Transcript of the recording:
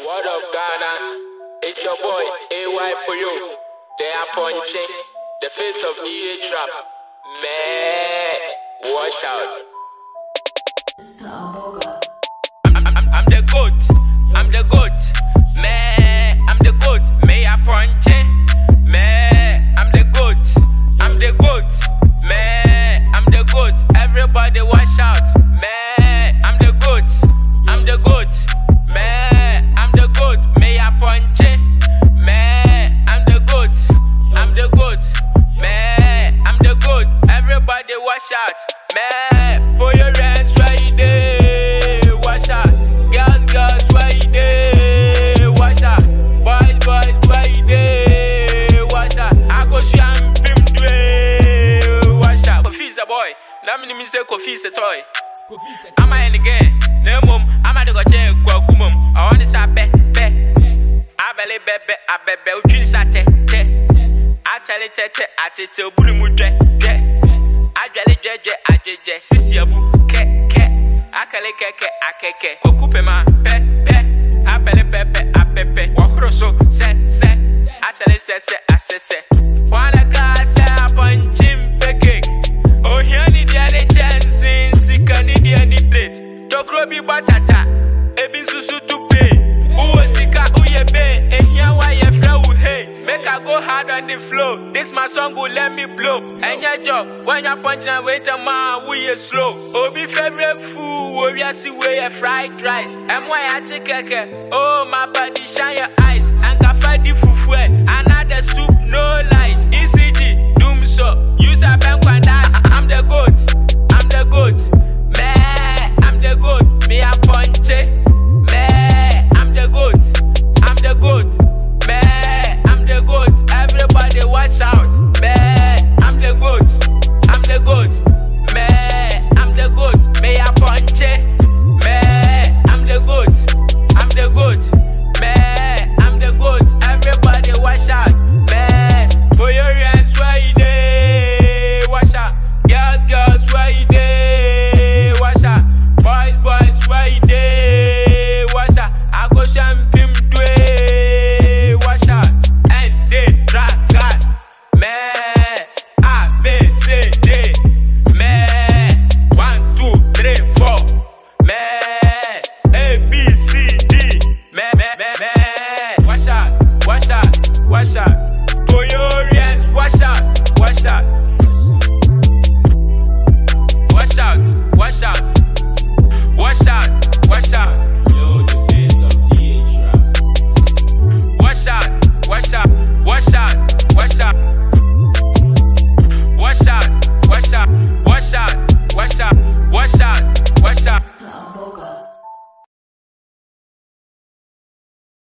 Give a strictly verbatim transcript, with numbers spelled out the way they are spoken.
What up, Ghana? It's your boy A Y Puyo. They are punching the face of D A Trap. Man, watch out. I'm, I'm, I'm the goat. I'm the goat. Man, I'm the goat. May I punch it? Man, I'm the goat. I'm the goat. Man, I'm the goat. Everybody watch out. Man, I'm the goat. I'm the goat. Man, I'm the goat. May I punch it? Man, I'm the goat. I'm the goat. Man, I'm the goat. Everybody watch out. Man, for your hands right there. Watch out. Girls, girls, right there. Watch out. Boys, boys, right there. Watch out. I go see I'm pim dwe. Watch out. Kofi's a boy. Now me me say Kofi's a toy. I'm a in the game. No mum. I'm a the go check kwakumum. I want to say be be. I bele bebe. I bebe. Uchi sa te te. I tell it te te. I te te. Bulu mu dwe dwe. I jolly jeje. I jeje. Sisi abu ke ke. I kale keke. I keke. Kokupe ma pe pe. I bele pepe. I pepe. Wakroso se se. I tell it se se. I se se. Wanna class se a punching peke. Oh here ni dia de chance. Sika ni dia ni plate. Tokro bi batata. Ebi susu tupe. Uwe sika uye be. Ehia wa ye flow hey. Make I go hard on the flow. This my song will let me blow. And your job when you punch and wait a man we is slow. Obi favorite food. Obi I see where you fried rice. And why I take keke. Oh my body shine your eyes. And cafe di fufu. Another soup no light. E C G doom so. Use a bank and dance. I'm the goat. I'm the goat. Man, I'm the goat. Me a punch it. Man, I'm the goat. I'm the goat. Man, I'm the goat. Everybody watch out. Man, I'm the goat. I'm the goat. Man, I'm the goat. May I punch it? Man, I'm the goat. I'm the goat.